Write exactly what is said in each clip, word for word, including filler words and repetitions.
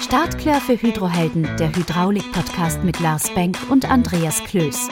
Startklar für Hydrohelden, der Hydraulik-Podcast mit Lars Benck und Andreas Klöß.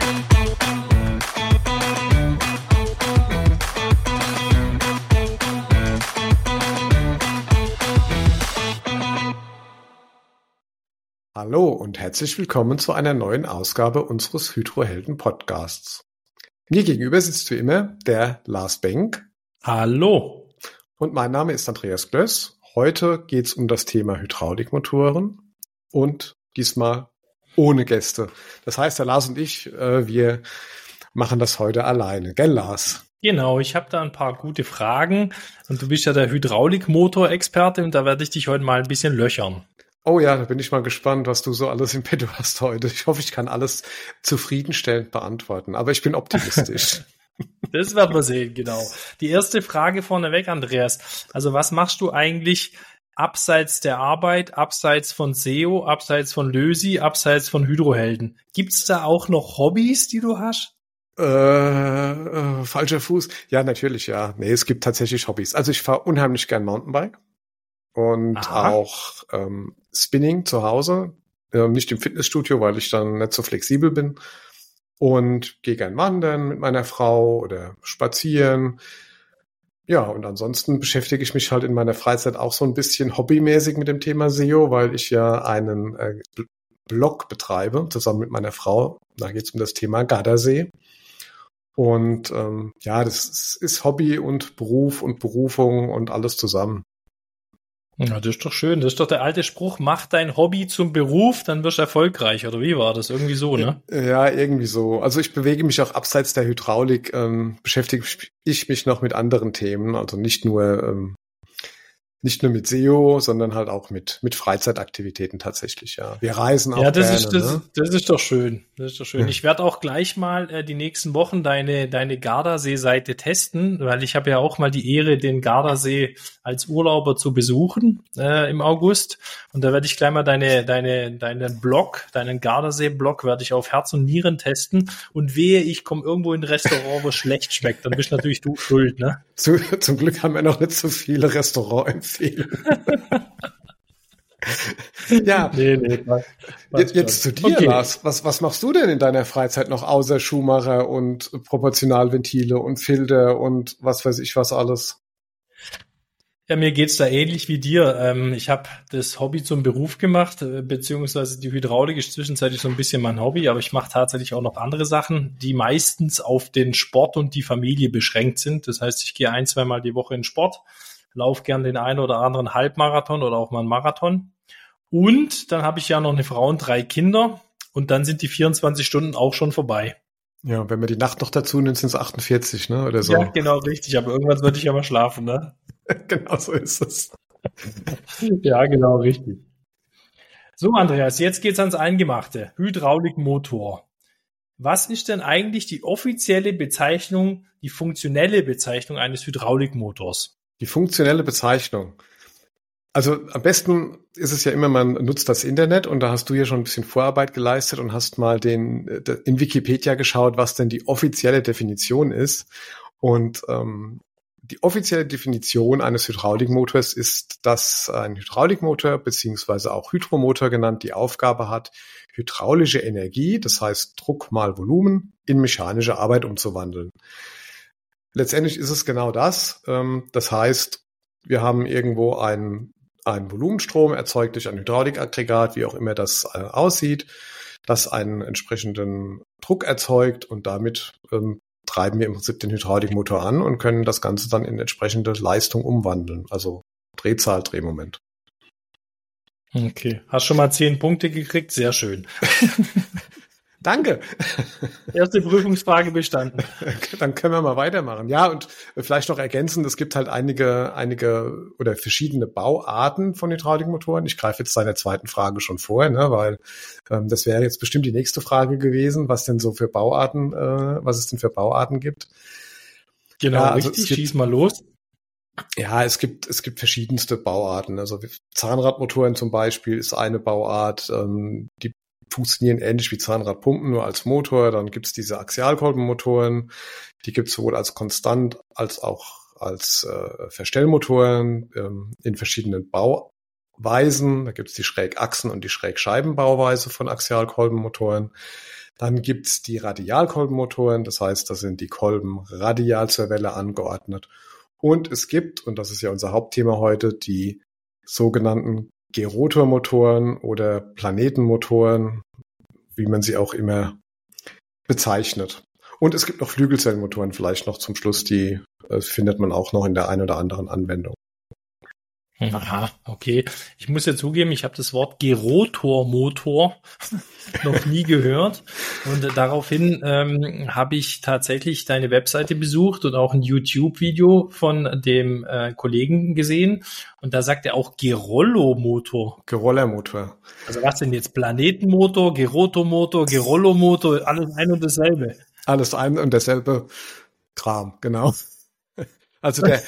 Hallo und herzlich willkommen zu einer neuen Ausgabe unseres Hydrohelden-Podcasts. Mir gegenüber sitzt wie immer der Lars Benck. Hallo. Und mein Name ist Andreas Klöß. Heute geht es um das Thema Hydraulikmotoren und diesmal ohne Gäste. Das heißt, der Lars und ich, äh, wir machen das heute alleine. Gell, Lars? Genau, ich habe da ein paar gute Fragen und du bist ja der Hydraulikmotor-Experte und da werde ich dich heute mal ein bisschen löchern. Oh ja, da bin ich mal gespannt, was du so alles im Petto hast heute. Ich hoffe, ich kann alles zufriedenstellend beantworten, aber ich bin optimistisch. Das werden wir sehen, genau. Die erste Frage vorneweg, Andreas. Also was machst du eigentlich abseits der Arbeit, abseits von S E O, abseits von Lösi, abseits von Hydrohelden? Gibt's da auch noch Hobbys, die du hast? Äh, äh, falscher Fuß. Ja, natürlich, ja. Nee, es gibt tatsächlich Hobbys. Also ich fahre unheimlich gern Mountainbike und Aha. auch ähm, Spinning zu Hause. Äh, nicht im Fitnessstudio, weil ich dann nicht so flexibel bin. Und gehe gern wandern mit meiner Frau oder spazieren. Ja, und ansonsten beschäftige ich mich halt in meiner Freizeit auch so ein bisschen hobbymäßig mit dem Thema S E O, weil ich ja einen äh, Blog betreibe, zusammen mit meiner Frau. Da geht es um das Thema Gardasee. Und ähm, ja, das ist, ist Hobby und Beruf und Berufung und alles zusammen. Ja, das ist doch schön. Das ist doch der alte Spruch, mach dein Hobby zum Beruf, dann wirst du erfolgreich. Oder wie war das? Irgendwie so, ne? Ja, irgendwie so. Also ich bewege mich auch abseits der Hydraulik, ähm, beschäftige ich mich noch mit anderen Themen. Also nicht nur ähm, nicht nur mit S E O, sondern halt auch mit mit Freizeitaktivitäten tatsächlich, ja. Wir reisen auch ja, das gerne. Ist, das, ne? das ist doch schön. Das ist doch schön. Ich werde auch gleich mal äh, die nächsten Wochen deine deine Gardasee-Seite testen, weil ich habe ja auch mal die Ehre, den Gardasee als Urlauber zu besuchen äh, im August. Und da werde ich gleich mal deine deine deinen Blog, deinen Gardasee-Blog werde ich auf Herz und Nieren testen. Und wehe, ich komme irgendwo in ein Restaurant, wo es schlecht schmeckt, dann bist natürlich du schuld, ne? Zu, zum Glück haben wir noch nicht so viele Restaurants. ja, nee, nee, was, was jetzt, jetzt zu dir, okay. Lars. Was, was machst du denn in deiner Freizeit noch außer Schuhmacher und Proportionalventile und Filter und was weiß ich was alles? Ja, mir geht's da ähnlich wie dir. Ich habe das Hobby zum Beruf gemacht, beziehungsweise die Hydraulik ist zwischenzeitlich so ein bisschen mein Hobby, aber ich mache tatsächlich auch noch andere Sachen, die meistens auf den Sport und die Familie beschränkt sind. Das heißt, ich gehe ein, zweimal die Woche in Sport, lauf gern den einen oder anderen Halbmarathon oder auch mal einen Marathon. Und dann habe ich ja noch eine Frau und drei Kinder und dann sind die vierundzwanzig Stunden auch schon vorbei. Ja, wenn wir die Nacht noch dazu nehmen, sind es achtundvierzig, ne, oder so. Ja, genau, richtig. Aber irgendwann würde ich ja mal schlafen, ne? Genau so ist es. Ja, genau, richtig. So, Andreas, jetzt geht's ans Eingemachte. Hydraulikmotor. Was ist denn eigentlich die offizielle Bezeichnung, die funktionelle Bezeichnung eines Hydraulikmotors? Die funktionelle Bezeichnung. Also am besten ist es ja immer, man nutzt das Internet und da hast du ja schon ein bisschen Vorarbeit geleistet und hast mal den in Wikipedia geschaut, was denn die offizielle Definition ist. Und ähm, die offizielle Definition eines Hydraulikmotors ist, dass ein Hydraulikmotor beziehungsweise auch Hydromotor genannt die Aufgabe hat, hydraulische Energie, das heißt Druck mal Volumen, in mechanische Arbeit umzuwandeln. Letztendlich ist es genau das. Das heißt, wir haben irgendwo einen, einen Volumenstrom erzeugt durch ein Hydraulikaggregat, wie auch immer das aussieht, das einen entsprechenden Druck erzeugt und damit ähm, treiben wir im Prinzip den Hydraulikmotor an und können das Ganze dann in entsprechende Leistung umwandeln, also Drehzahl, Drehmoment. Okay, hast schon mal zehn Punkte gekriegt, sehr schön. Danke. Erste Prüfungsfrage bestanden. Dann können wir mal weitermachen. Ja, und vielleicht noch ergänzen, es gibt halt einige, einige oder verschiedene Bauarten von Hydraulikmotoren. Ich greife jetzt deiner zweiten Frage schon vor, ne, weil ähm, das wäre jetzt bestimmt die nächste Frage gewesen, was denn so für Bauarten, äh, was es denn für Bauarten gibt. Genau, ja, also richtig, schieß mal los. Ja, es gibt, es gibt verschiedenste Bauarten. Also Zahnradmotoren zum Beispiel ist eine Bauart, ähm, die funktionieren ähnlich wie Zahnradpumpen, nur als Motor. Dann gibt's diese Axialkolbenmotoren, die gibt's sowohl als konstant als auch als äh, Verstellmotoren ähm, in verschiedenen Bauarten. Weisen. Da gibt es die Schrägachsen- und die Schrägscheibenbauweise von Axialkolbenmotoren. Dann gibt's die Radialkolbenmotoren, das heißt, da sind die Kolben radial zur Welle angeordnet. Und es gibt, und das ist ja unser Hauptthema heute, die sogenannten Gerotormotoren oder Planetenmotoren, wie man sie auch immer bezeichnet. Und es gibt noch Flügelzellenmotoren vielleicht noch zum Schluss, die äh, findet man auch noch in der einen oder anderen Anwendung. Aha, okay. Ich muss ja zugeben, ich habe das Wort Gerotormotor noch nie gehört und äh, daraufhin ähm, habe ich tatsächlich deine Webseite besucht und auch ein YouTube-Video von dem äh, Kollegen gesehen und da sagt er auch Gerollo-Motor. Gerollermotor. Also was denn jetzt? Planetenmotor, Gerotormotor, Gerollo-Motor, alles ein und dasselbe. Alles ein und derselbe Kram, genau. Also der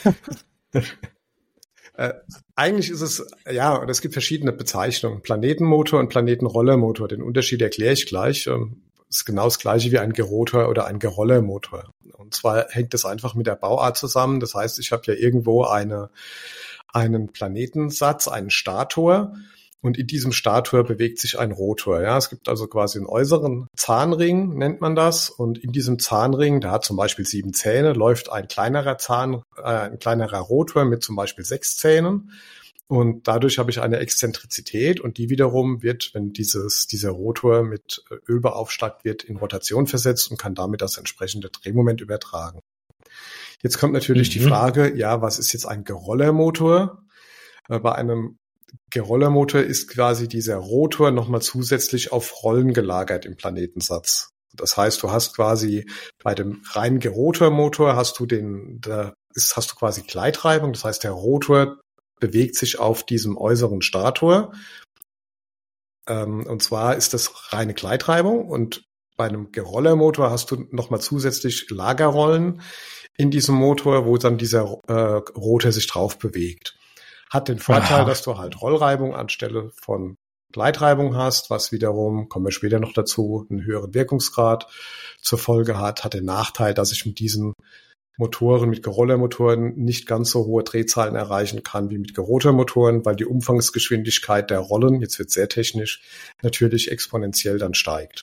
Äh, eigentlich ist es, ja, und es gibt verschiedene Bezeichnungen. Planetenmotor und Planetenrollermotor. Den Unterschied erkläre ich gleich. Ähm, ist genau das gleiche wie ein Gerotor oder ein Gerollermotor. Und zwar hängt das einfach mit der Bauart zusammen. Das heißt, ich habe ja irgendwo eine, einen Planetensatz, einen Stator. Und in diesem Stator bewegt sich ein Rotor. Ja, es gibt also quasi einen äußeren Zahnring, nennt man das. Und in diesem Zahnring, der hat zum Beispiel sieben Zähne, läuft ein kleinerer Zahn, äh, ein kleinerer Rotor mit zum Beispiel sechs Zähnen. Und dadurch habe ich eine Exzentrizität. Und die wiederum wird, wenn dieses, dieser Rotor mit Öl beaufschlagt wird, in Rotation versetzt und kann damit das entsprechende Drehmoment übertragen. Jetzt kommt natürlich mhm. die Frage, ja, was ist jetzt ein Gerollermotor? Äh, bei einem Gerollermotor ist quasi dieser Rotor nochmal zusätzlich auf Rollen gelagert im Planetensatz. Das heißt, du hast quasi bei dem reinen Gerotormotor hast du den, da ist, hast du quasi Gleitreibung. Das heißt, der Rotor bewegt sich auf diesem äußeren Stator. Ähm, und zwar ist das reine Gleitreibung. Und bei einem Gerollermotor hast du nochmal zusätzlich Lagerrollen in diesem Motor, wo dann dieser äh, Rotor sich drauf bewegt. Hat den Vorteil, Aha. dass du halt Rollreibung anstelle von Gleitreibung hast, was wiederum, kommen wir später noch dazu, einen höheren Wirkungsgrad zur Folge hat. Hat den Nachteil, dass ich mit diesen Motoren, mit Gerollermotoren nicht ganz so hohe Drehzahlen erreichen kann wie mit Gerotormotoren, weil die Umfangsgeschwindigkeit der Rollen, jetzt wird sehr technisch, natürlich exponentiell dann steigt.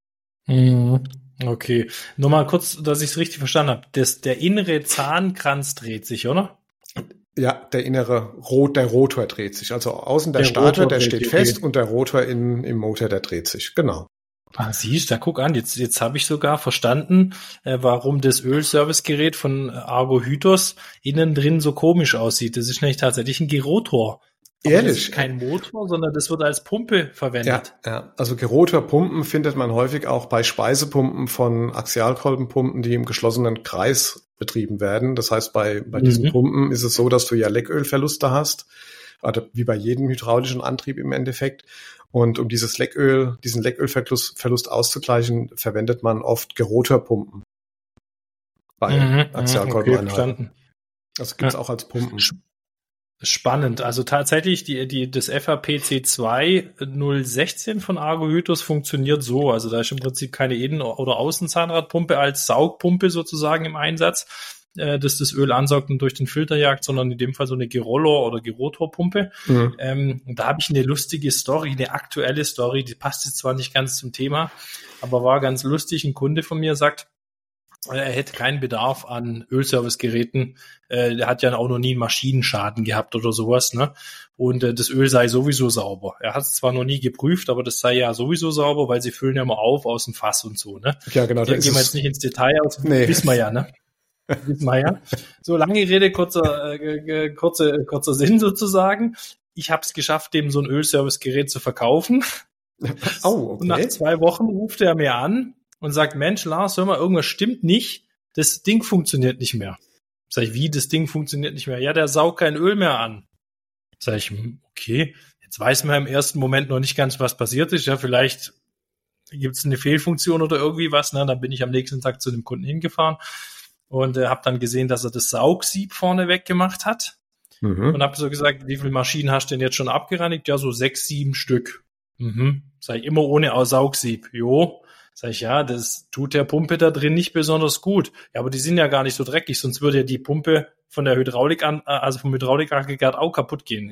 Okay, nur mal kurz, dass ich es richtig verstanden habe. Das, der innere Zahnkranz dreht sich, oder? Ja, der innere Rot, der Rotor dreht sich. Also außen der, der Stator, der steht fest okay. und der Rotor in, im Motor, der dreht sich. Genau. Ah, siehst du, da guck an, jetzt, jetzt habe ich sogar verstanden, äh, warum das Ölservicegerät von Argo-Hydros innen drin so komisch aussieht. Das ist nämlich tatsächlich ein Gerotor. Aber Ehrlich? Das ist kein Motor, sondern das wird als Pumpe verwendet. Ja, ja. Also Gerotorpumpen findet man häufig auch bei Speisepumpen von Axialkolbenpumpen, die im geschlossenen Kreis betrieben werden. Das heißt, bei, bei mhm. diesen Pumpen ist es so, dass du ja Leckölverluste hast, also wie bei jedem hydraulischen Antrieb im Endeffekt. Und um dieses Lecköl, diesen Leckölverlust Verlust auszugleichen, verwendet man oft Gerotorpumpen bei mhm. Axialkolbeneinheiten. Okay, das gibt's ja. auch als Pumpen. Spannend. Also tatsächlich, die, die, das F A P C zwei null sechzehn von Argo-Hydros funktioniert so. Also da ist im Prinzip keine Innen- oder Außenzahnradpumpe als Saugpumpe sozusagen im Einsatz, äh, das das Öl ansaugt und durch den Filter jagt, sondern in dem Fall so eine Geroller- oder Gerotorpumpe. Mhm. Ähm, da habe ich eine lustige Story, eine aktuelle Story, die passt jetzt zwar nicht ganz zum Thema, aber war ganz lustig. Ein Kunde von mir sagt, er hätte keinen Bedarf an Ölservicegeräten. Äh, der hat ja auch noch nie einen Maschinenschaden gehabt oder sowas, ne? Und äh, das Öl sei sowieso sauber. Er hat es zwar noch nie geprüft, aber das sei ja sowieso sauber, weil sie füllen ja mal auf aus dem Fass und so, ne? Ja, genau. Da gehen wir jetzt nicht ins Detail aus. Nee. Wissen wir ja, ne? Wissen wir ja. So, lange Rede, kurzer, äh, kurze, kurzer Sinn sozusagen. Ich habe es geschafft, dem so ein Ölservicegerät zu verkaufen. Oh, okay. Und nach zwei Wochen ruft er mir an und sagt, Mensch, Lars, hör mal, irgendwas stimmt nicht. Das Ding funktioniert nicht mehr. Sag ich, wie, das Ding funktioniert nicht mehr? Ja, der saugt kein Öl mehr an. Sag ich, okay, jetzt weiß man im ersten Moment noch nicht ganz, was passiert ist. Ja, vielleicht gibt es eine Fehlfunktion oder irgendwie was. Ne? Dann bin ich am nächsten Tag zu dem Kunden hingefahren und äh, habe dann gesehen, dass er das Saugsieb vorne weggemacht hat. Mhm. Und habe so gesagt, wie viele Maschinen hast du denn jetzt schon abgereinigt? Ja, so sechs, sieben Stück. Mhm. Sag ich, immer ohne Saugsieb. Jo. Sag ich, ja, das tut der Pumpe da drin nicht besonders gut. Ja, aber die sind ja gar nicht so dreckig, sonst würde ja die Pumpe von der Hydraulik an, also vom Hydraulikaggregat auch kaputt gehen.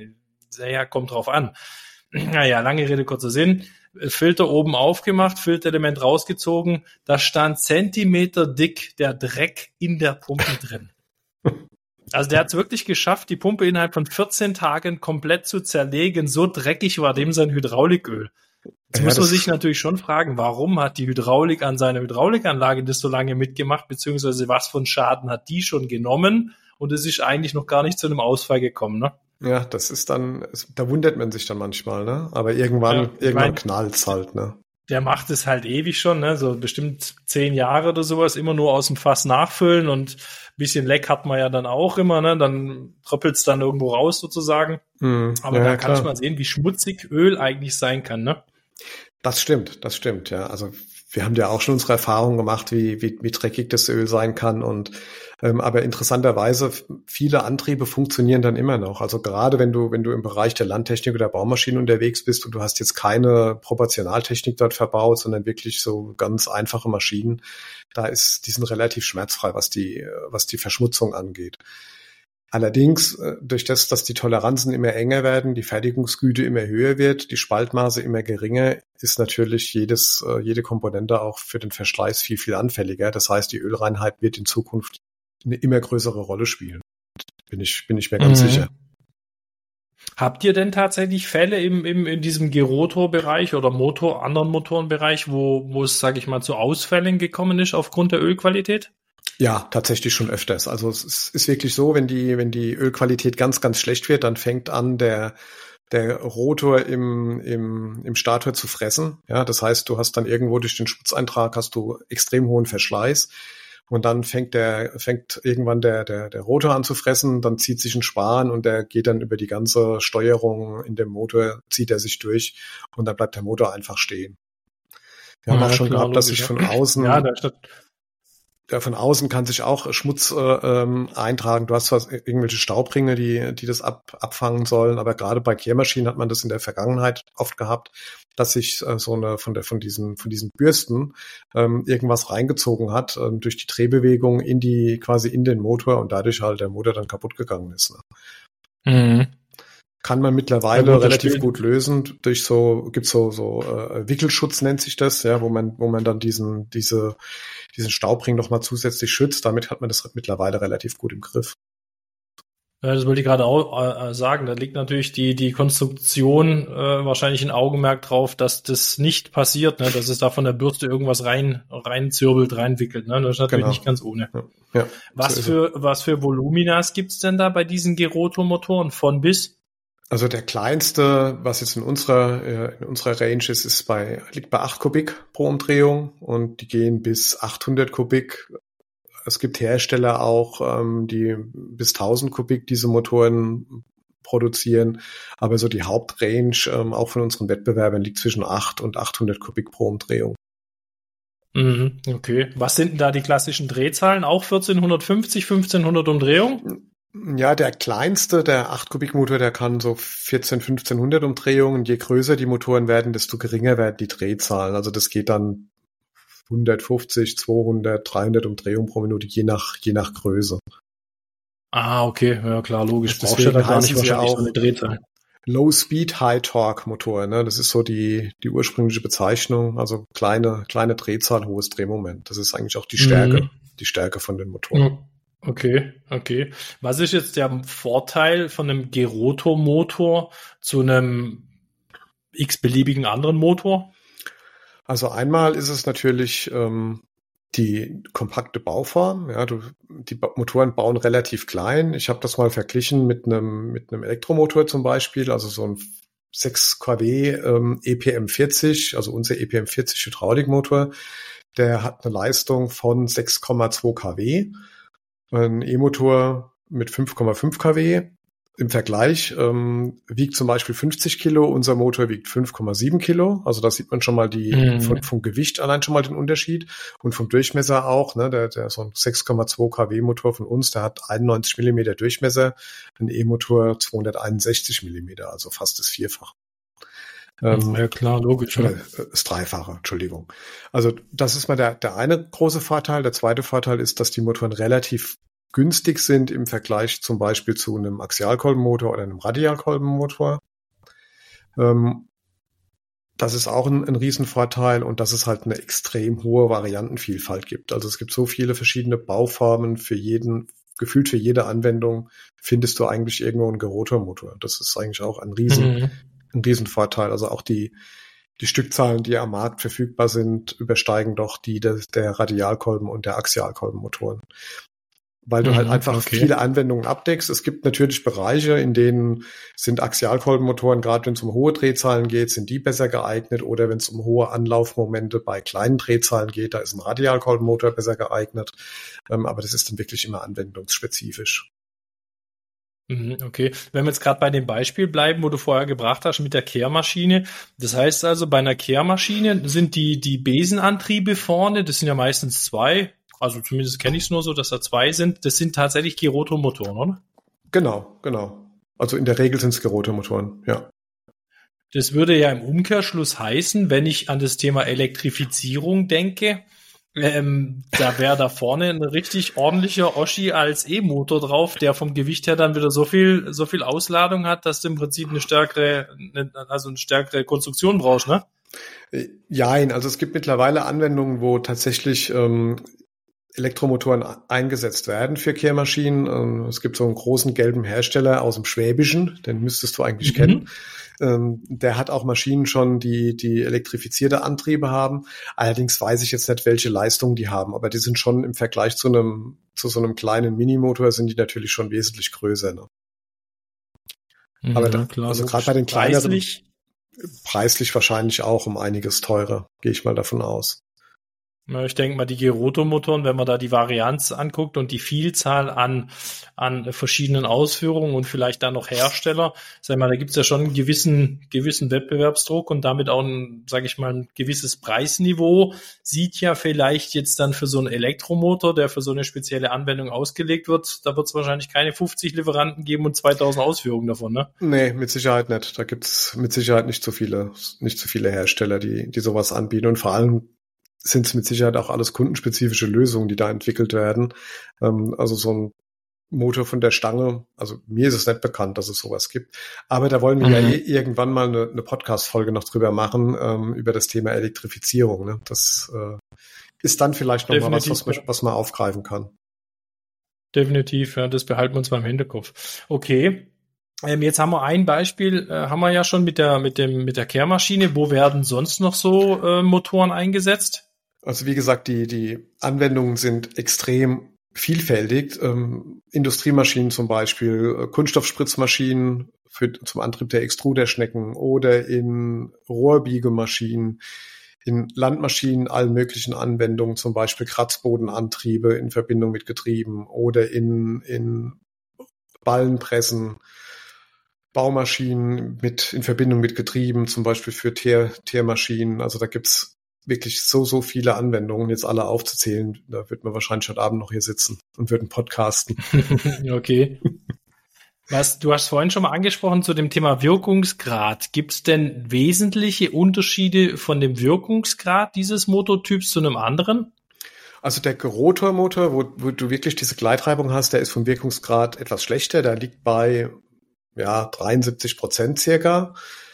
Naja, kommt drauf an. Naja, lange Rede, kurzer Sinn. Filter oben aufgemacht, Filterelement rausgezogen. Da stand Zentimeter dick der Dreck in der Pumpe drin. Also der hat es wirklich geschafft, die Pumpe innerhalb von vierzehn Tagen komplett zu zerlegen. So dreckig war dem sein Hydrauliköl. Jetzt ja, muss man sich natürlich schon fragen, warum hat die Hydraulik an seiner Hydraulikanlage das so lange mitgemacht, beziehungsweise was für einen Schaden hat die schon genommen und es ist eigentlich noch gar nicht zu einem Ausfall gekommen, ne? Ja, das ist dann, da wundert man sich dann manchmal, ne? Aber irgendwann, ja, irgendwann mein, knallt's halt, ne? Der macht es halt ewig schon, ne? So bestimmt zehn Jahre oder sowas, immer nur aus dem Fass nachfüllen und ein bisschen Leck hat man ja dann auch immer, ne? Dann tröppelt's dann irgendwo raus sozusagen. Hm, Aber ja, da kann klar. ich mal sehen, wie schmutzig Öl eigentlich sein kann, ne? Das stimmt, das stimmt, ja. Also wir haben ja auch schon unsere Erfahrungen gemacht, wie, wie, wie dreckig das Öl sein kann. Und ähm, aber interessanterweise, viele Antriebe funktionieren dann immer noch. Also gerade wenn du, wenn du im Bereich der Landtechnik oder Baumaschinen unterwegs bist und du hast jetzt keine Proportionaltechnik dort verbaut, sondern wirklich so ganz einfache Maschinen, da ist, die sind relativ schmerzfrei, was die, was die Verschmutzung angeht. Allerdings, durch das, dass die Toleranzen immer enger werden, die Fertigungsgüte immer höher wird, die Spaltmaße immer geringer, ist natürlich jedes, jede Komponente auch für den Verschleiß viel, viel anfälliger. Das heißt, die Ölreinheit wird in Zukunft eine immer größere Rolle spielen. Bin ich, bin ich mir ganz mhm. sicher. Habt ihr denn tatsächlich Fälle im, im, in diesem Gerotor-Bereich oder Motor, anderen Motorenbereich, wo, wo es, sage ich mal, zu Ausfällen gekommen ist aufgrund der Ölqualität? Ja, tatsächlich schon öfters. Also es ist wirklich so, wenn die, wenn die Ölqualität ganz, ganz schlecht wird, dann fängt an, der, der Rotor im, im, im Stator zu fressen. Ja, das heißt, du hast dann irgendwo durch den Schutzeintrag hast du extrem hohen Verschleiß. Und dann fängt der, fängt irgendwann der, der, der Rotor an zu fressen, dann zieht sich ein Span und der geht dann über die ganze Steuerung in dem Motor, zieht er sich durch und dann bleibt der Motor einfach stehen. Wir haben ja, auch schon klar, gehabt, dass sich von außen, ja, da statt Ja, von außen kann sich auch Schmutz äh, ähm, eintragen. Du hast zwar irgendwelche Staubringe, die die das ab, abfangen sollen, aber gerade bei Kehrmaschinen hat man das in der Vergangenheit oft gehabt, dass sich äh, so eine von der von diesen von diesen Bürsten ähm, irgendwas reingezogen hat ähm, durch die Drehbewegung in die quasi in den Motor und dadurch halt der Motor dann kaputt gegangen ist. Ne? Mhm. Kann man mittlerweile ja, gut, relativ gut lösen durch so gibt's so so äh, Wickelschutz nennt sich das, ja, wo man wo man dann diesen diese diesen Staubring noch mal zusätzlich schützt. Damit hat man das mittlerweile relativ gut im Griff. Ja, das wollte ich gerade auch äh, sagen. Da liegt natürlich die die Konstruktion äh, wahrscheinlich ein Augenmerk drauf, dass das nicht passiert, ne, dass es da von der Bürste irgendwas rein reinzirbelt, reinwickelt. Ne, das ist natürlich genau. nicht ganz ohne. Ja. Ja, was so für was für Voluminas gibt's denn da bei diesen Gerotor-Motoren von bis? Also der kleinste, was jetzt in unserer in unserer Range ist, ist bei liegt bei acht Kubik pro Umdrehung und die gehen bis achthundert Kubik. Es gibt Hersteller auch, ähm, die bis tausend Kubik diese Motoren produzieren, aber so die Hauptrange ähm, auch von unseren Wettbewerbern liegt zwischen acht und achthundert Kubik pro Umdrehung. Mhm, okay. Was sind denn da die klassischen Drehzahlen? Auch vierzehnhundertfünfzig, fünfzehnhundert Umdrehungen? Ja, der kleinste, der acht Kubik Motor, der kann so vierzehn, fünfzehnhundert Umdrehungen. Je größer die Motoren werden, desto geringer werden die Drehzahlen. Also das geht dann hundertfünfzig, zweihundert, dreihundert Umdrehungen pro Minute, je nach, je nach Größe. Ah, okay. Ja, klar, logisch. Das brauchst du da gar nicht wahrscheinlich auch so eine Drehzahl. Low Speed, High Torque Motor, ne? Das ist so die, die ursprüngliche Bezeichnung. Also kleine, kleine Drehzahl, hohes Drehmoment. Das ist eigentlich auch die Stärke, mhm. die Stärke von den Motoren. Mhm. Okay, okay. Was ist jetzt der Vorteil von einem Gerotor-Motor zu einem x-beliebigen anderen Motor? Also einmal ist es natürlich ähm, die kompakte Bauform. Ja, du, die ba- Motoren bauen relativ klein. Ich habe das mal verglichen mit einem mit einem Elektromotor zum Beispiel, also so ein sechs Kilowatt ähm, E P M vierzig, also unser E P M vierzig Hydraulikmotor, der hat eine Leistung von sechs Komma zwei Kilowatt. Ein E-Motor mit fünf Komma fünf Kilowatt. Im Vergleich ähm, wiegt zum Beispiel fünfzig Kilo, unser Motor wiegt fünf Komma sieben Kilo. Also da sieht man schon mal die mhm. von, vom Gewicht allein schon mal den Unterschied und vom Durchmesser auch. Ne, der, der so ein sechs Komma zwei Kilowatt Motor von uns, der hat einundneunzig Millimeter Durchmesser, ein E-Motor zweihunderteinundsechzig Millimeter, also fast das Vierfache. Ähm, ja klar, logisch. Oder das Dreifache, Entschuldigung. Also das ist mal der, der eine große Vorteil. Der zweite Vorteil ist, dass die Motoren relativ günstig sind im Vergleich zum Beispiel zu einem Axialkolbenmotor oder einem Radialkolbenmotor. Ähm, das ist auch ein, ein Riesenvorteil und dass es halt eine extrem hohe Variantenvielfalt gibt. Also es gibt so viele verschiedene Bauformen für jeden, gefühlt für jede Anwendung findest du eigentlich irgendwo einen Gerotormotor. Das ist eigentlich auch ein Riesen, mhm. ein Riesenvorteil. Also auch die Die Stückzahlen, die am Markt verfügbar sind, übersteigen doch die der, der Radialkolben- und der Axialkolbenmotoren. Weil du mhm, halt einfach okay. viele Anwendungen abdeckst. Es gibt natürlich Bereiche, in denen sind Axialkolbenmotoren, gerade wenn es um hohe Drehzahlen geht, sind die besser geeignet. Oder wenn es um hohe Anlaufmomente bei kleinen Drehzahlen geht, da ist ein Radialkolbenmotor besser geeignet. Ähm, aber das ist dann wirklich immer anwendungsspezifisch. Okay, wenn wir jetzt gerade bei dem Beispiel bleiben, wo du vorher gebracht hast mit der Kehrmaschine, das heißt also, bei einer Kehrmaschine sind die die Besenantriebe vorne, das sind ja meistens zwei, also zumindest kenne ich es nur so, dass da zwei sind, das sind tatsächlich Gerotormotoren, oder? Genau, genau. Also in der Regel sind es Gerotormotoren, ja. Das würde ja im Umkehrschluss heißen, wenn ich an das Thema Elektrifizierung denke, Ähm, da wäre da vorne ein richtig ordentlicher Oschi als E-Motor drauf, der vom Gewicht her dann wieder so viel, so viel Ausladung hat, dass du im Prinzip eine stärkere, eine, also eine stärkere Konstruktion brauchst, ne? Jein, also es gibt mittlerweile Anwendungen, wo tatsächlich ähm, Elektromotoren eingesetzt werden für Kehrmaschinen. Ähm, es gibt so einen großen gelben Hersteller aus dem Schwäbischen, den müsstest du eigentlich mhm. kennen. Ähm, der hat auch Maschinen schon, die die elektrifizierte Antriebe haben. Allerdings weiß ich jetzt nicht, welche Leistungen die haben, aber die sind schon im Vergleich zu einem zu so einem kleinen Minimotor sind die natürlich schon wesentlich größer. Ne? Ja, aber da, klar, also gerade bei den kleineren preislich, preislich wahrscheinlich auch um einiges teurer, gehe ich mal davon aus. Ich denke mal, die Gerotormotoren, wenn man da die Varianz anguckt und die Vielzahl an an verschiedenen Ausführungen und vielleicht dann noch Hersteller, sag mal, da gibt's ja schon einen gewissen gewissen Wettbewerbsdruck und damit auch ein, sage ich mal, ein gewisses Preisniveau. Sieht ja vielleicht jetzt dann für so einen Elektromotor, der für so eine spezielle Anwendung ausgelegt wird, da wird's wahrscheinlich keine fünfzig Lieferanten geben und zweitausend Ausführungen davon, ne? Nee, mit Sicherheit nicht. Da gibt's mit Sicherheit nicht so viele nicht so viele Hersteller, die die sowas anbieten und vor allem sind es mit Sicherheit auch alles kundenspezifische Lösungen, die da entwickelt werden. Ähm, also so ein Motor von der Stange, also mir ist es nicht bekannt, dass es sowas gibt. Aber da wollen wir mhm. ja eh irgendwann mal eine, eine Podcast-Folge noch drüber machen, ähm, über das Thema Elektrifizierung. Ne? Das äh, ist dann vielleicht noch Definitiv, mal was, was man, was man aufgreifen kann. Definitiv, ja, das behalten wir uns beim Hinterkopf. Okay. Ähm, jetzt haben wir ein Beispiel, äh, haben wir ja schon mit der mit dem mit der Kehrmaschine. Wo werden sonst noch so äh, Motoren eingesetzt? Also wie gesagt, die die Anwendungen sind extrem vielfältig. Ähm, Industriemaschinen zum Beispiel, äh, Kunststoffspritzmaschinen für, zum Antrieb der Extruderschnecken oder in Rohrbiegemaschinen, in Landmaschinen, allen möglichen Anwendungen, zum Beispiel Kratzbodenantriebe in Verbindung mit Getrieben oder in in Ballenpressen, Baumaschinen mit in Verbindung mit Getrieben, zum Beispiel für Teer, Teermaschinen. Also da gibt's wirklich so, so viele Anwendungen, jetzt alle aufzuzählen. Da wird man wahrscheinlich heute Abend noch hier sitzen und würden podcasten. Okay. Was, du hast vorhin schon mal angesprochen zu dem Thema Wirkungsgrad. Gibt es denn wesentliche Unterschiede von dem Wirkungsgrad dieses Motortyps zu einem anderen? Also der Gerotormotor, wo, wo du wirklich diese Gleitreibung hast, der ist vom Wirkungsgrad etwas schlechter. Der liegt bei ja dreiundsiebzig Prozent circa.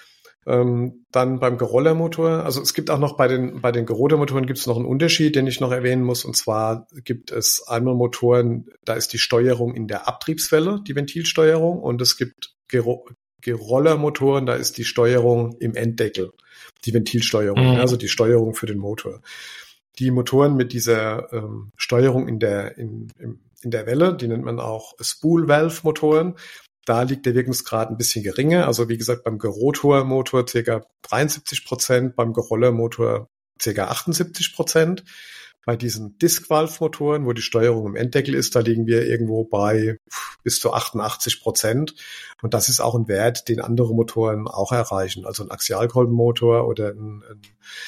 Ähm, dann beim Gerollermotor, also es gibt auch noch bei den bei den Gerotormotoren gibt es noch einen Unterschied, den ich noch erwähnen muss. Und zwar gibt es einmal Motoren, da ist die Steuerung in der Abtriebswelle, die Ventilsteuerung, und es gibt Gero- Gerollermotoren, da ist die Steuerung im Enddeckel, die Ventilsteuerung, mhm. also die Steuerung für den Motor. Die Motoren mit dieser ähm, Steuerung in der in, in, in der Welle, die nennt man auch Spool-Valve-Motoren. Da liegt der Wirkungsgrad ein bisschen geringer. Also wie gesagt, beim Gerotormotor ca. dreiundsiebzig Prozent, beim Gerollermotor ca. achtundsiebzig Prozent. Bei diesen Disc-Valve-Motoren, wo die Steuerung im Enddeckel ist, da liegen wir irgendwo bei bis zu achtundachtzig Prozent. Und das ist auch ein Wert, den andere Motoren auch erreichen. Also ein Axialkolbenmotor oder ein, ein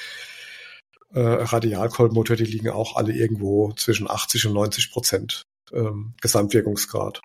äh, Radialkolbenmotor, die liegen auch alle irgendwo zwischen achtzig und neunzig Prozent ähm, Gesamtwirkungsgrad.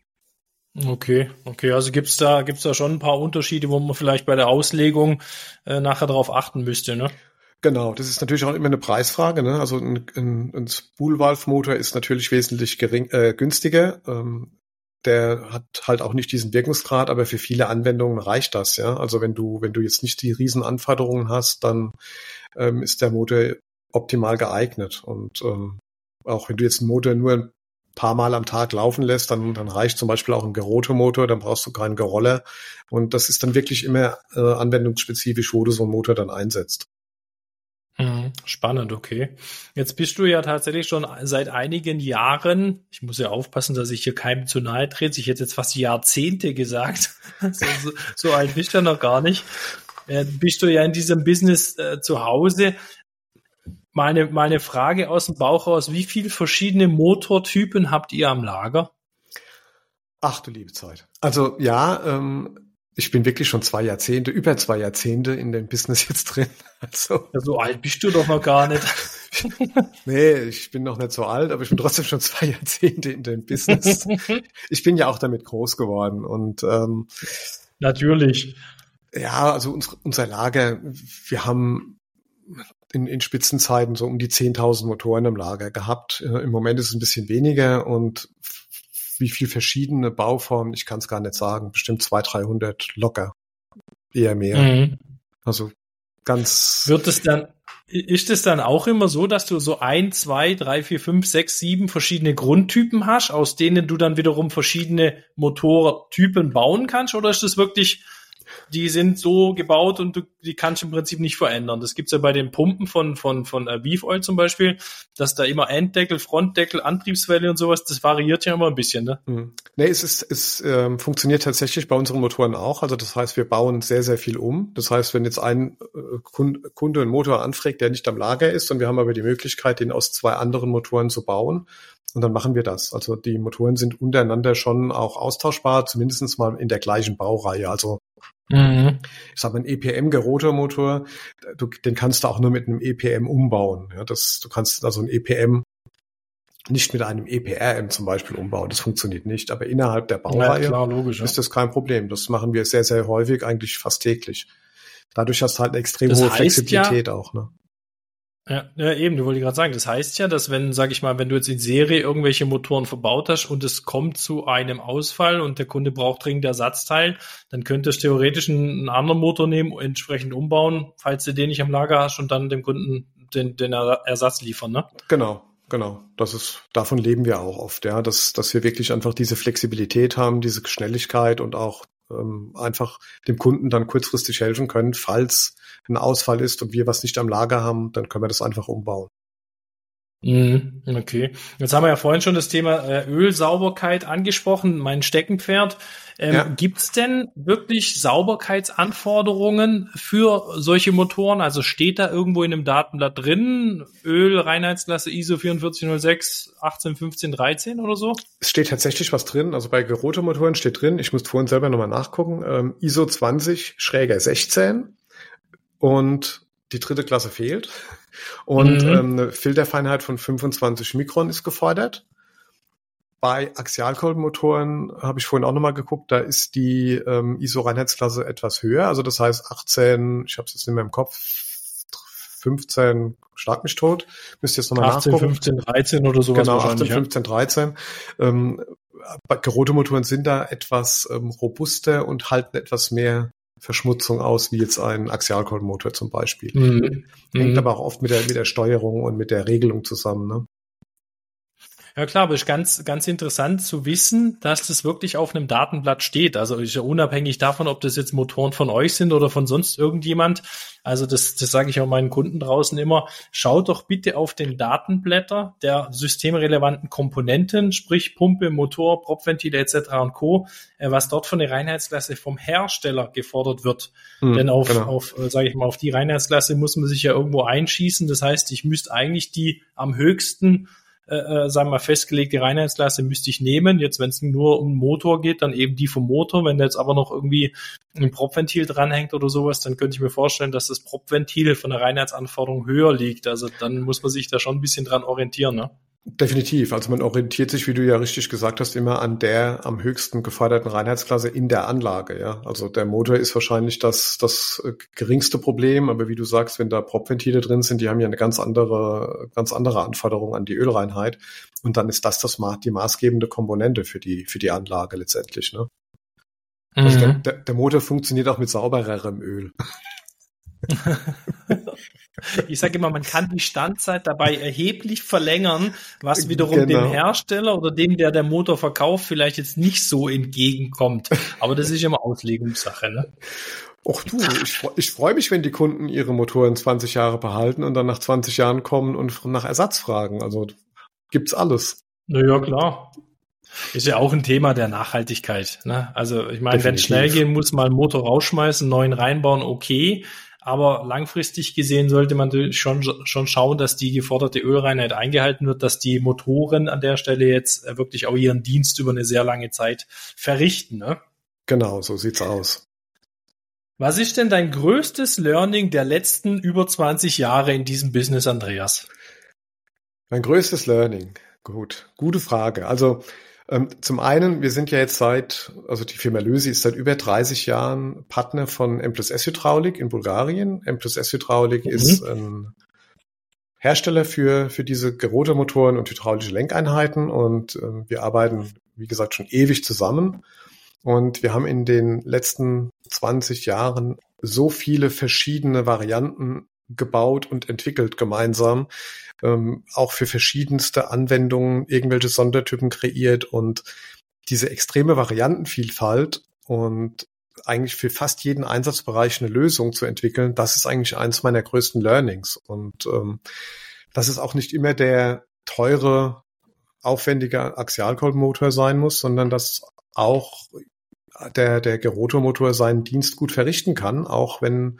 Okay, okay, also gibt's da gibt's da schon ein paar Unterschiede, wo man vielleicht bei der Auslegung äh, nachher darauf achten müsste, ne? Genau, das ist natürlich auch immer eine Preisfrage, ne? Also ein, ein, ein Spoolvalve-Motor ist natürlich wesentlich gering, äh, günstiger. Ähm, der hat halt auch nicht diesen Wirkungsgrad, aber für viele Anwendungen reicht das, ja. Also wenn du, wenn du jetzt nicht die riesen Anforderungen hast, dann ähm, ist der Motor optimal geeignet. Und ähm, auch wenn du jetzt einen Motor nur ein paar Mal am Tag laufen lässt, dann, dann reicht zum Beispiel auch ein Gerote-Motor, dann brauchst du keinen Geroller. Und das ist dann wirklich immer äh, anwendungsspezifisch, wo du so einen Motor dann einsetzt. Spannend, okay. Jetzt bist du ja tatsächlich schon seit einigen Jahren, ich muss ja aufpassen, dass ich hier keinem zu nahe trete, ich hätte jetzt fast Jahrzehnte gesagt, so, so, so alt bist du ja noch gar nicht, äh, bist du ja in diesem Business äh, zu Hause. Meine, meine Frage aus dem Bauch raus, wie viele verschiedene Motortypen habt ihr am Lager? Ach du liebe Zeit. Also ja, ähm, ich bin wirklich schon zwei Jahrzehnte, über zwei Jahrzehnte in dem Business jetzt drin. Also ja, so alt bist du doch noch gar nicht. Nee, ich bin noch nicht so alt, aber ich bin trotzdem schon zwei Jahrzehnte in dem Business. Ich bin ja auch damit groß geworden und ähm, natürlich. Ja, also uns, unser Lager, wir haben in, in Spitzenzeiten so um die zehntausend Motoren im Lager gehabt. Im Moment ist es ein bisschen weniger und wie viel verschiedene Bauformen, ich kann es gar nicht sagen, bestimmt zweihundert, dreihundert locker, eher mehr. Mhm. Also ganz... Wird es dann, ist es dann auch immer so, dass du so ein, zwei, drei, vier, fünf, sechs, sieben verschiedene Grundtypen hast, aus denen du dann wiederum verschiedene Motortypen bauen kannst, oder ist das wirklich... Die sind so gebaut und du, die kannst du im Prinzip nicht verändern. Das gibt's ja bei den Pumpen von von von Aviv Oil zum Beispiel, dass da immer Enddeckel, Frontdeckel, Antriebswelle und sowas, das variiert ja immer ein bisschen, ne? Hm. Nee, es ist es ähm, funktioniert tatsächlich bei unseren Motoren auch. Also das heißt, wir bauen sehr sehr viel um. Das heißt, wenn jetzt ein äh, Kunde einen Motor anfragt, der nicht am Lager ist, und wir haben aber die Möglichkeit, den aus zwei anderen Motoren zu bauen, und dann machen wir das. Also die Motoren sind untereinander schon auch austauschbar, zumindest mal in der gleichen Baureihe. Also Mhm. ich sag mal, ein E P M-Gerotor-Motor, du, den kannst du auch nur mit einem E P M umbauen. Ja, das, du kannst also ein E P M nicht mit einem E P R M zum Beispiel umbauen. Das funktioniert nicht. Aber innerhalb der Baureihe ja, klar, logisch, ist das kein Problem. Das machen wir sehr, sehr häufig, eigentlich fast täglich. Dadurch hast du halt eine extrem das hohe Flexibilität ja, auch, ne? Ja, ja, eben, du wolltest gerade sagen, das heißt ja, dass wenn, sag ich mal, wenn du jetzt in Serie irgendwelche Motoren verbaut hast und es kommt zu einem Ausfall und der Kunde braucht dringend Ersatzteil, dann könntest du theoretisch einen anderen Motor nehmen, entsprechend umbauen, falls du den nicht am Lager hast, und dann dem Kunden den, den Ersatz liefern, ne? Genau, genau. Das ist, davon leben wir auch oft, ja, dass, dass wir wirklich einfach diese Flexibilität haben, diese Schnelligkeit und auch ähm, einfach dem Kunden dann kurzfristig helfen können, falls ein Ausfall ist und wir was nicht am Lager haben, dann können wir das einfach umbauen. Okay. Jetzt haben wir ja vorhin schon das Thema äh, Ölsauberkeit angesprochen, mein Steckenpferd. Ähm, ja. Gibt's denn wirklich Sauberkeitsanforderungen für solche Motoren? Also steht da irgendwo in einem Datenblatt drin, Öl, Reinheitsklasse I S O vierundvierzig null sechs, achtzehn fünfzehn dreizehn oder so? Es steht tatsächlich was drin. Also bei Gerotor-Motoren steht drin, ich musste vorhin selber nochmal nachgucken, ähm, I S O zwanzig sechzehn. Und die dritte Klasse fehlt. Und mhm. ähm, eine Filterfeinheit von fünfundzwanzig Mikron ist gefordert. Bei Axialkolbenmotoren habe ich vorhin auch nochmal geguckt, da ist die ähm, I S O-Reinheitsklasse etwas höher. Also das heißt achtzehn, ich habe es jetzt nicht mehr im Kopf, fünfzehn, schlag mich tot. Müsst ihr jetzt nochmal nachgucken. achtzehn, fünfzehn, dreizehn oder sowas. Genau, achtzehn, fünfzehn, dreizehn. Ähm, Gerotor-Motoren sind da etwas ähm, robuster und halten etwas mehr Verschmutzung aus, wie jetzt ein Axialkolbenmotor zum Beispiel. Mhm. Hängt mhm. aber auch oft mit der, mit der Steuerung und mit der Regelung zusammen, ne? Ja klar, aber ist ganz, ganz interessant zu wissen, dass das wirklich auf einem Datenblatt steht. Also ist ja unabhängig davon, ob das jetzt Motoren von euch sind oder von sonst irgendjemand. Also das, das sage ich auch meinen Kunden draußen immer. Schaut doch bitte auf den Datenblätter der systemrelevanten Komponenten, sprich Pumpe, Motor, Propventile et cetera und Co., was dort von der Reinheitsklasse vom Hersteller gefordert wird. Mhm, Denn auf, genau. auf, sage ich mal, auf die Reinheitsklasse muss man sich ja irgendwo einschießen. Das heißt, ich müsste eigentlich die am höchsten Äh, sagen wir mal, festgelegte Reinheitsklasse müsste ich nehmen. Jetzt, wenn es nur um den Motor geht, dann eben die vom Motor. Wenn da jetzt aber noch irgendwie ein Propventil dranhängt oder sowas, dann könnte ich mir vorstellen, dass das Propventil von der Reinheitsanforderung höher liegt. Also dann muss man sich da schon ein bisschen dran orientieren, ne? Definitiv. Also man orientiert sich, wie du ja richtig gesagt hast, immer an der am höchsten geforderten Reinheitsklasse in der Anlage. Ja, also der Motor ist wahrscheinlich das das geringste Problem, aber wie du sagst, wenn da Propventile drin sind, die haben ja eine ganz andere ganz andere Anforderung an die Ölreinheit und dann ist das das die maßgebende Komponente für die für die Anlage letztendlich. Ne? Mhm. Also der, der, der Motor funktioniert auch mit saubererem Öl. Ich sage immer, man kann die Standzeit dabei erheblich verlängern, was wiederum genau. dem Hersteller oder dem, der der Motor verkauft, vielleicht jetzt nicht so entgegenkommt. Aber das ist immer Auslegungssache, ne? Och du, ich, ich freue mich, wenn die Kunden ihre Motoren zwanzig Jahre behalten und dann nach zwanzig Jahren kommen und nach Ersatz fragen. Also gibt's alles. Naja, klar. Ist ja auch ein Thema der Nachhaltigkeit, ne? Also ich meine, wenn es schnell gehen muss, mal einen Motor rausschmeißen, neuen reinbauen, okay. Aber langfristig gesehen sollte man schon, schon schauen, dass die geforderte Ölreinheit eingehalten wird, dass die Motoren an der Stelle jetzt wirklich auch ihren Dienst über eine sehr lange Zeit verrichten. Ne? Genau, so sieht's aus. Was ist denn dein größtes Learning der letzten über zwanzig Jahre in diesem Business, Andreas? Mein größtes Learning? Gut, gute Frage. Also Ähm, zum einen, wir sind ja jetzt seit, also die Firma Lösi ist seit über dreißig Jahren Partner von M plus S Hydraulik in Bulgarien. M plus S Hydraulik mhm. ist ein Hersteller für für diese Gerotormotoren und hydraulische Lenkeinheiten und äh, wir arbeiten, wie gesagt, schon ewig zusammen. Und wir haben in den letzten zwanzig Jahren so viele verschiedene Varianten gebaut und entwickelt gemeinsam, ähm, auch für verschiedenste Anwendungen irgendwelche Sondertypen kreiert und diese extreme Variantenvielfalt und eigentlich für fast jeden Einsatzbereich eine Lösung zu entwickeln, das ist eigentlich eins meiner größten Learnings. Und ähm, dass es auch nicht immer der teure, aufwendige Axialkolbenmotor sein muss, sondern dass auch der, der Gerotormotor seinen Dienst gut verrichten kann, auch wenn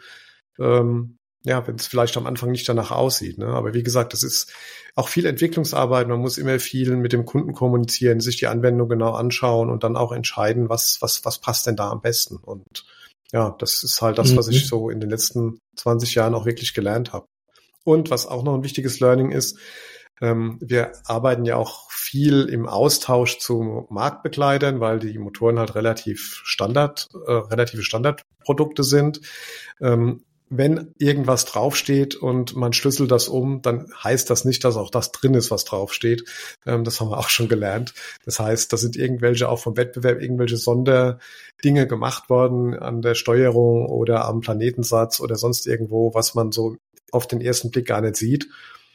ähm, ja, wenn es vielleicht am Anfang nicht danach aussieht. Ne? Aber wie gesagt, das ist auch viel Entwicklungsarbeit. Man muss immer viel mit dem Kunden kommunizieren, sich die Anwendung genau anschauen und dann auch entscheiden, was was was passt denn da am besten. Und ja, das ist halt das, was ich so in den letzten zwanzig Jahren auch wirklich gelernt habe. Und was auch noch ein wichtiges Learning ist, ähm, wir arbeiten ja auch viel im Austausch zu Marktbegleitern, weil die Motoren halt relativ Standard, äh, relative Standardprodukte sind. Ähm, Wenn irgendwas draufsteht und man schlüsselt das um, dann heißt das nicht, dass auch das drin ist, was draufsteht. Ähm, das haben wir auch schon gelernt. Das heißt, da sind irgendwelche auch vom Wettbewerb irgendwelche Sonderdinge gemacht worden an der Steuerung oder am Planetensatz oder sonst irgendwo, was man so auf den ersten Blick gar nicht sieht.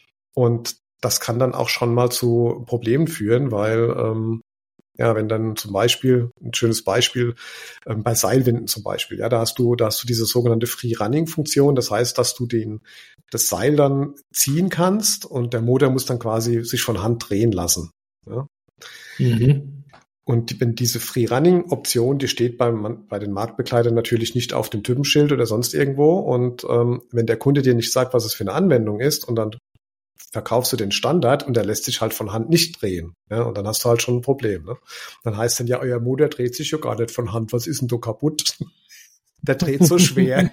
Und das kann dann auch schon mal zu Problemen führen, weil ähm, ja, wenn dann zum Beispiel, ein schönes Beispiel, ähm, bei Seilwinden zum Beispiel, ja, da hast du, da hast du diese sogenannte Free-Running-Funktion. Das heißt, dass du den, das Seil dann ziehen kannst und der Motor muss dann quasi sich von Hand drehen lassen. Ja. Mhm. Und die, wenn diese Free-Running-Option, die steht beim, bei den Marktbegleitern natürlich nicht auf dem Typenschild oder sonst irgendwo. Und ähm, wenn der Kunde dir nicht sagt, was es für eine Anwendung ist und dann verkaufst du den Standard und der lässt sich halt von Hand nicht drehen. Ja, und dann hast du halt schon ein Problem. Ne? Dann heißt dann ja, euer Motor dreht sich ja gar nicht von Hand. Was ist denn da kaputt? Der dreht so schwer.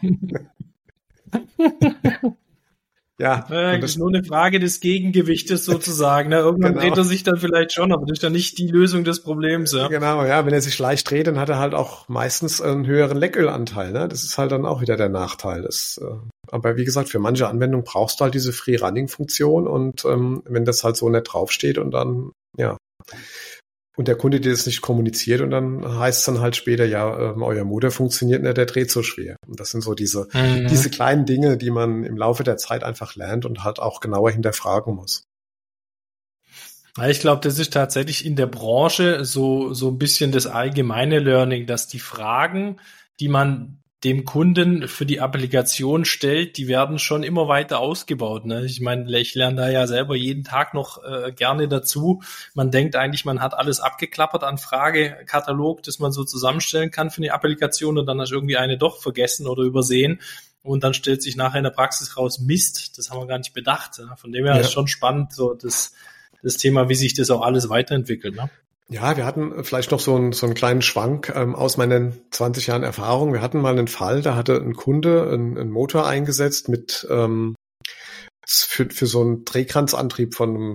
Ja. Äh, das ist nur eine Frage des Gegengewichtes sozusagen. Ne? Irgendwann genau. dreht er sich dann vielleicht schon, aber das ist dann nicht die Lösung des Problems. Ja? Genau, ja. Wenn er sich leicht dreht, dann hat er halt auch meistens einen höheren Leckölanteil. Ne? Das ist halt dann auch wieder der Nachteil. Das, äh, aber wie gesagt, für manche Anwendungen brauchst du halt diese Free-Running-Funktion und ähm, wenn das halt so nicht draufsteht und dann, ja, und der Kunde dir das nicht kommuniziert und dann heißt es dann halt später, ja, ähm, euer Motor funktioniert nicht, der dreht so schwer. Und das sind so diese, mhm. diese kleinen Dinge, die man im Laufe der Zeit einfach lernt und halt auch genauer hinterfragen muss. Ich glaube, das ist tatsächlich in der Branche so, so ein bisschen das allgemeine Learning, dass die Fragen, die man dem Kunden für die Applikation stellt, die werden schon immer weiter ausgebaut. Ne? Ich meine, ich lerne da ja selber jeden Tag noch äh, gerne dazu. Man denkt eigentlich, man hat alles abgeklappert an Fragekatalog, das man so zusammenstellen kann für eine Applikation und dann hast du irgendwie eine doch vergessen oder übersehen und dann stellt sich nachher in der Praxis raus, Mist, das haben wir gar nicht bedacht. Ne? Von dem her ja. ist schon spannend, so das, das Thema, wie sich das auch alles weiterentwickelt. Ne? Ja, wir hatten vielleicht noch so einen, so einen kleinen Schwank ähm, aus meinen zwanzig Jahren Erfahrung. Wir hatten mal einen Fall, da hatte ein Kunde einen, einen Motor eingesetzt mit ähm, für, für so einen Drehkranzantrieb von einem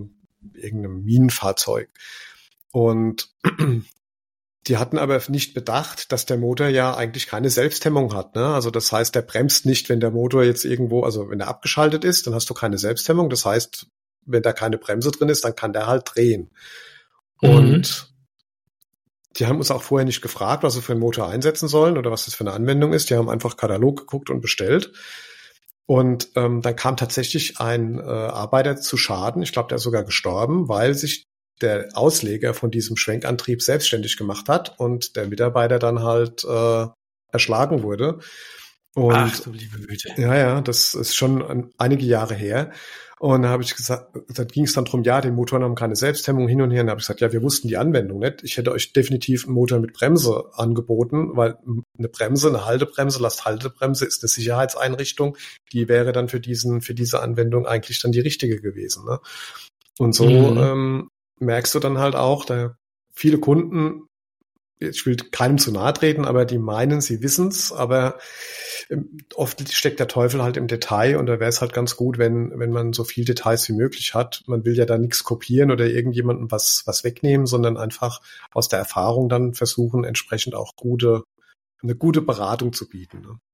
irgendeinem Minenfahrzeug. Und die hatten aber nicht bedacht, dass der Motor ja eigentlich keine Selbsthemmung hat, ne? Also das heißt, der bremst nicht, wenn der Motor jetzt irgendwo, also wenn er abgeschaltet ist, dann hast du keine Selbsthemmung. Das heißt, wenn da keine Bremse drin ist, dann kann der halt drehen. Mhm. Und die haben uns auch vorher nicht gefragt, was sie für einen Motor einsetzen sollen oder was das für eine Anwendung ist. Die haben einfach Katalog geguckt und bestellt. Und ähm, dann kam tatsächlich ein äh, Arbeiter zu Schaden. Ich glaube, der ist sogar gestorben, weil sich der Ausleger von diesem Schwenkantrieb selbstständig gemacht hat und der Mitarbeiter dann halt äh, erschlagen wurde. Und ach du liebe Güte. Ja, ja, das ist schon ein, einige Jahre her. Und da habe ich gesagt, da ging es dann drum, ja, die Motoren haben keine Selbsthemmung hin und her. Und da habe ich gesagt, ja, wir wussten die Anwendung nicht. Ich hätte euch definitiv einen Motor mit Bremse angeboten, weil eine Bremse, eine Haltebremse, Lasthaltebremse ist eine Sicherheitseinrichtung. Die wäre dann für diesen, für diese Anwendung eigentlich dann die richtige gewesen, ne? Und so mhm. ähm, merkst du dann halt auch, da viele Kunden, ich will keinem zu nahe treten, aber die meinen, sie wissen's, aber oft steckt der Teufel halt im Detail und da wäre es halt ganz gut, wenn wenn man so viel Details wie möglich hat. Man will ja da nichts kopieren oder irgendjemandem was was wegnehmen, sondern einfach aus der Erfahrung dann versuchen, entsprechend auch gute eine gute Beratung zu bieten, ne?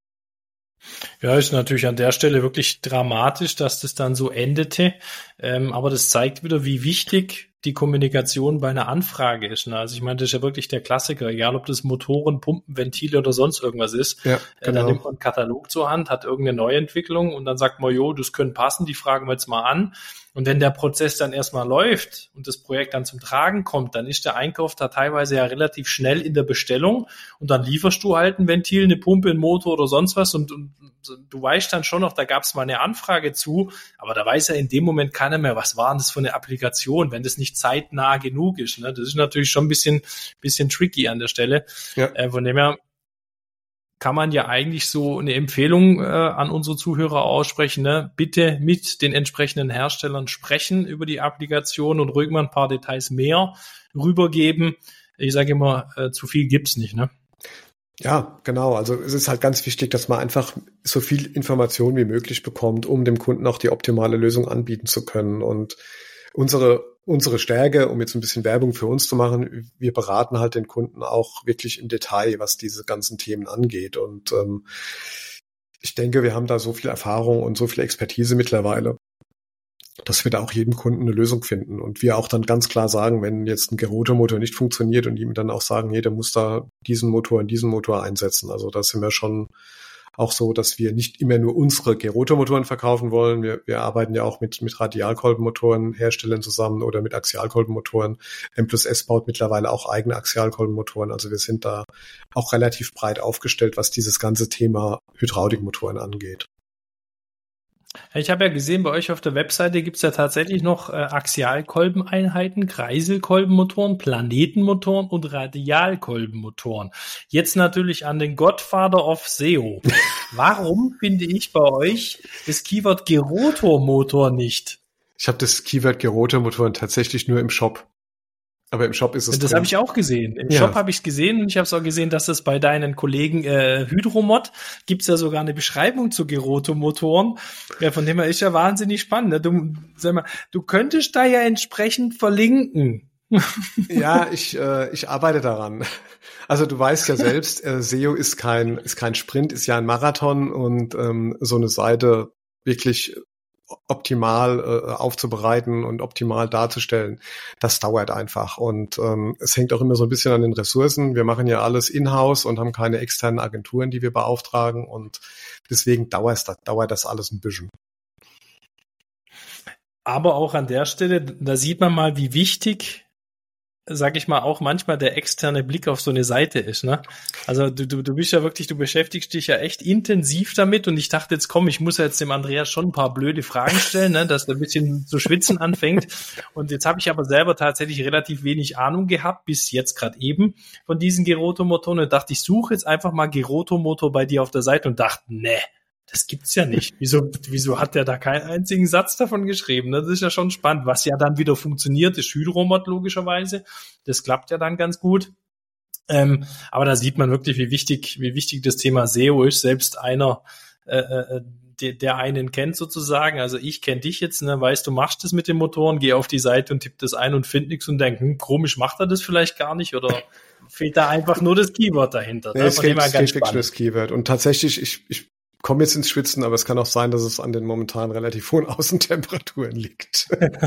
Ja, ist natürlich an der Stelle wirklich dramatisch, dass das dann so endete. Ähm, aber das zeigt wieder, wie wichtig die Kommunikation bei einer Anfrage ist. Ne? Also ich meine, das ist ja wirklich der Klassiker, egal ob das Motoren, Pumpen, Ventile oder sonst irgendwas ist. Ja, genau. äh, dann nimmt man einen Katalog zur Hand, hat irgendeine Neuentwicklung und dann sagt man, jo, das könnte passen, die fragen wir jetzt mal an. Und wenn der Prozess dann erstmal läuft und das Projekt dann zum Tragen kommt, dann ist der Einkauf da teilweise ja relativ schnell in der Bestellung und dann lieferst du halt ein Ventil, eine Pumpe, einen Motor oder sonst was und, und du weißt dann schon noch, da gab es mal eine Anfrage zu, aber da weiß ja in dem Moment keiner mehr, was war denn das für eine Applikation, wenn das nicht zeitnah genug ist. Ne? Das ist natürlich schon ein bisschen, bisschen tricky an der Stelle. Ja. Äh, von dem her kann man ja eigentlich so eine Empfehlung äh, an unsere Zuhörer aussprechen, ne? Bitte mit den entsprechenden Herstellern sprechen über die Applikation und ruhig mal ein paar Details mehr rübergeben. Ich sage immer, äh, zu viel gibt's nicht, ne? Ja, genau. Also es ist halt ganz wichtig, dass man einfach so viel Information wie möglich bekommt, um dem Kunden auch die optimale Lösung anbieten zu können. Und unsere Unsere Stärke, um jetzt ein bisschen Werbung für uns zu machen, wir beraten halt den Kunden auch wirklich im Detail, was diese ganzen Themen angeht. Und ähm, ich denke, wir haben da so viel Erfahrung und so viel Expertise mittlerweile, dass wir da auch jedem Kunden eine Lösung finden. Und wir auch dann ganz klar sagen, wenn jetzt ein Geroto-Motor nicht funktioniert und ihm dann auch sagen, nee, der muss da diesen Motor in diesen Motor einsetzen. Also da sind wir schon auch so, dass wir nicht immer nur unsere Geroto-Motoren verkaufen wollen. Wir, wir arbeiten ja auch mit, mit Radialkolbenmotoren Herstellern zusammen oder mit Axialkolbenmotoren. M plus S baut mittlerweile auch eigene Axialkolbenmotoren. Also wir sind da auch relativ breit aufgestellt, was dieses ganze Thema Hydraulikmotoren angeht. Ich habe ja gesehen, bei euch auf der Webseite gibt es ja tatsächlich noch äh, Axialkolbeneinheiten, Kreiselkolbenmotoren, Planetenmotoren und Radialkolbenmotoren. Jetzt natürlich an den Godfather of S E O. Warum finde ich bei euch das Keyword Gerotor-Motor nicht? Ich habe das Keyword Gerotor-Motoren tatsächlich nur im Shop. Aber im Shop ist es Das habe ich auch gesehen. Im ja. Shop habe ich es gesehen und ich habe es auch gesehen, dass es bei deinen Kollegen äh, Hydromod gibt es ja sogar eine Beschreibung zu Geroto-Motoren. Ja, von dem her ist ja wahnsinnig spannend. Ne? Du, sag mal, du könntest da ja entsprechend verlinken. Ja, ich äh, ich arbeite daran. Also du weißt ja selbst, äh, S E O ist kein ist kein Sprint, ist ja ein Marathon und ähm, so eine Seite wirklich optimal äh, aufzubereiten und optimal darzustellen, das dauert einfach. Und ähm, es hängt auch immer so ein bisschen an den Ressourcen. Wir machen ja alles in-house und haben keine externen Agenturen, die wir beauftragen. Und deswegen dauert das, dauert das alles ein bisschen. Aber auch an der Stelle, da sieht man mal, wie wichtig, sag ich mal, auch manchmal der externe Blick auf so eine Seite ist, ne? Also du, du, du bist ja wirklich, du beschäftigst dich ja echt intensiv damit und ich dachte jetzt, komm, ich muss ja jetzt dem Andreas schon ein paar blöde Fragen stellen, ne, dass er ein bisschen zu schwitzen anfängt. Und jetzt habe ich aber selber tatsächlich relativ wenig Ahnung gehabt, bis jetzt gerade eben von diesen Geroto-Motoren und dachte, ich suche jetzt einfach mal Geroto-Motor bei dir auf der Seite und dachte, ne, das gibt's ja nicht. Wieso, wieso hat der da keinen einzigen Satz davon geschrieben? Das ist ja schon spannend. Was ja dann wieder funktioniert, ist Hydromod logischerweise. Das klappt ja dann ganz gut. Ähm, aber da sieht man wirklich, wie wichtig, wie wichtig das Thema S E O ist. Selbst einer, äh, äh, de, der einen kennt sozusagen. Also ich kenne dich jetzt, ne, weißt du, machst das mit den Motoren, geh auf die Seite und tipp das ein und find nichts und denk, hm, komisch, macht er das vielleicht gar nicht oder fehlt da einfach nur das Keyword dahinter. Nee, Ne? es Von fehlt, dem her es ganz fehlt wirklich nur das Keyword. Und tatsächlich, ich, ich komme jetzt ins Schwitzen, aber es kann auch sein, dass es an den momentan relativ hohen Außentemperaturen liegt.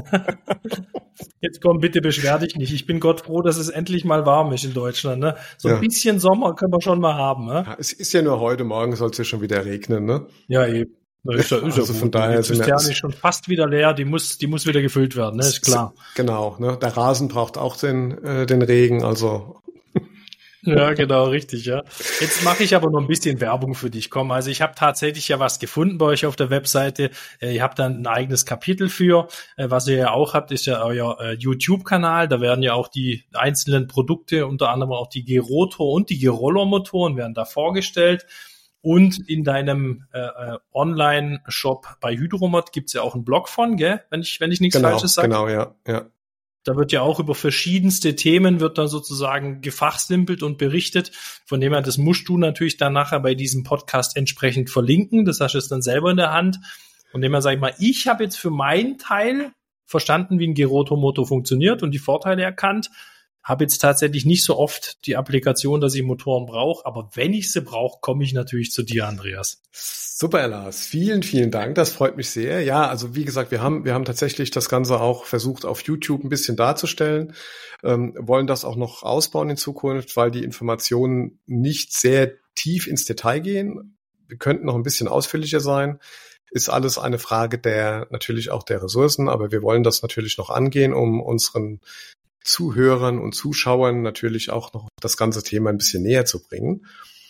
Jetzt komm, bitte beschwer dich nicht. Ich bin Gott froh, dass es endlich mal warm ist in Deutschland. Ne? So ein Ja. bisschen Sommer können wir schon mal haben. Ne? Ja, es ist ja nur heute, morgen soll es ja schon wieder regnen, ne? Ja, eben. Na, ist ja, ist Also ja von gut. daher Die sind wir- Zisterne ist schon fast wieder leer, die muss, die muss wieder gefüllt werden, ne? Ist klar. Genau, ne? Der Rasen braucht auch den, äh, den Regen, also. Ja, genau, richtig, ja. Jetzt mache ich aber noch ein bisschen Werbung für dich. Komm, also ich habe tatsächlich ja was gefunden bei euch auf der Webseite. Äh, ihr habt dann ein eigenes Kapitel für. Äh, was ihr ja auch habt, ist ja euer äh, YouTube-Kanal. Da werden ja auch die einzelnen Produkte, unter anderem auch die Gerotor und die Gerollo-Motoren werden da vorgestellt. Und in deinem äh, äh, Online-Shop bei Hydromod gibt's ja auch einen Blog von, gell? Wenn ich, wenn ich nichts Genau, Falsches sage. genau, ja, ja. Da wird ja auch über verschiedenste Themen wird da sozusagen gefachsimpelt und berichtet. Von dem her, das musst du natürlich dann nachher bei diesem Podcast entsprechend verlinken. Das hast du jetzt dann selber in der Hand. Von dem her sage ich mal, ich habe jetzt für meinen Teil verstanden, wie ein Gerotor-Motor funktioniert und die Vorteile erkannt. Habe jetzt tatsächlich nicht so oft die Applikation, dass ich Motoren brauche. Aber wenn ich sie brauche, komme ich natürlich zu dir, Andreas. Super, Lars. Vielen, vielen Dank. Das freut mich sehr. Ja, also wie gesagt, wir haben, wir haben tatsächlich das Ganze auch versucht, auf YouTube ein bisschen darzustellen, ähm, wollen das auch noch ausbauen in Zukunft, weil die Informationen nicht sehr tief ins Detail gehen. Wir könnten noch ein bisschen ausführlicher sein. Ist alles eine Frage der, natürlich auch der Ressourcen, aber wir wollen das natürlich noch angehen, um unseren Zuhörern und Zuschauern natürlich auch noch das ganze Thema ein bisschen näher zu bringen.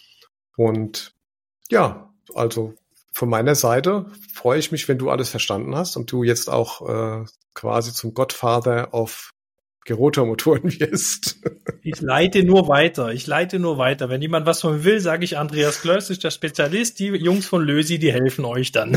Und ja, also von meiner Seite freue ich mich, wenn du alles verstanden hast und du jetzt auch äh, quasi zum Godfather of Gerotor-Motoren wirst. Ich leite nur weiter. Ich leite nur weiter. Wenn jemand was von mir will, sage ich, Andreas Klöss ist der Spezialist. Die Jungs von Lösi, die helfen euch dann.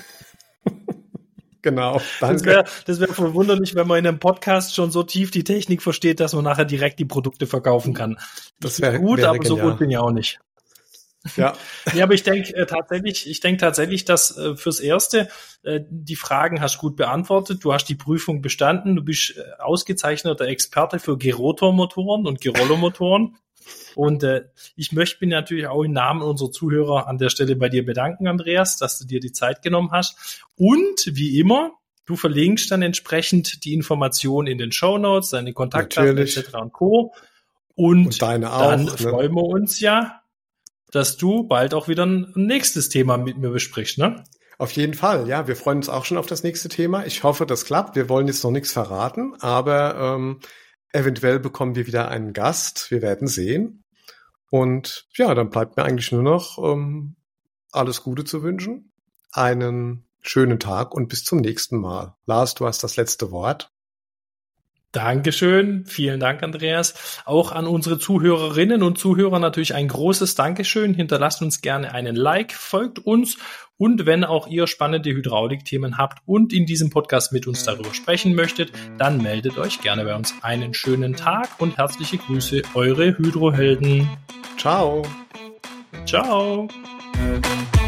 Genau, danke. Das wäre das wär verwunderlich, wenn man in einem Podcast schon so tief die Technik versteht, dass man nachher direkt die Produkte verkaufen kann. Das wäre gut, wär aber so genial. gut bin ich auch nicht. Ja. Ja, aber ich denke äh, tatsächlich, ich denke tatsächlich, dass äh, fürs Erste äh, die Fragen hast gut beantwortet. Du hast die Prüfung bestanden. Du bist äh, ausgezeichneter Experte für Gerotor-Motoren und Gerollo-Motoren. Und äh, ich möchte mich natürlich auch im Namen unserer Zuhörer an der Stelle bei dir bedanken, Andreas, dass du dir die Zeit genommen hast. Und wie immer, du verlinkst dann entsprechend die Informationen in den Shownotes, deine Kontaktdaten et cetera und Co. Und, Und deine auch, dann ne? freuen wir uns ja, dass du bald auch wieder ein nächstes Thema mit mir besprichst, ne? Auf jeden Fall, ja. Wir freuen uns auch schon auf das nächste Thema. Ich hoffe, das klappt. Wir wollen jetzt noch nichts verraten, aber ähm, eventuell bekommen wir wieder einen Gast. Wir werden sehen. Und ja, dann bleibt mir eigentlich nur noch ähm, alles Gute zu wünschen. Einen schönen Tag und bis zum nächsten Mal. Lars, du hast das letzte Wort. Dankeschön. Vielen Dank, Andreas. Auch an unsere Zuhörerinnen und Zuhörer natürlich ein großes Dankeschön. Hinterlasst uns gerne einen Like, folgt uns und wenn auch ihr spannende Hydraulikthemen habt und in diesem Podcast mit uns darüber sprechen möchtet, dann meldet euch gerne bei uns. Einen schönen Tag und herzliche Grüße, eure Hydrohelden. Ciao. Ciao.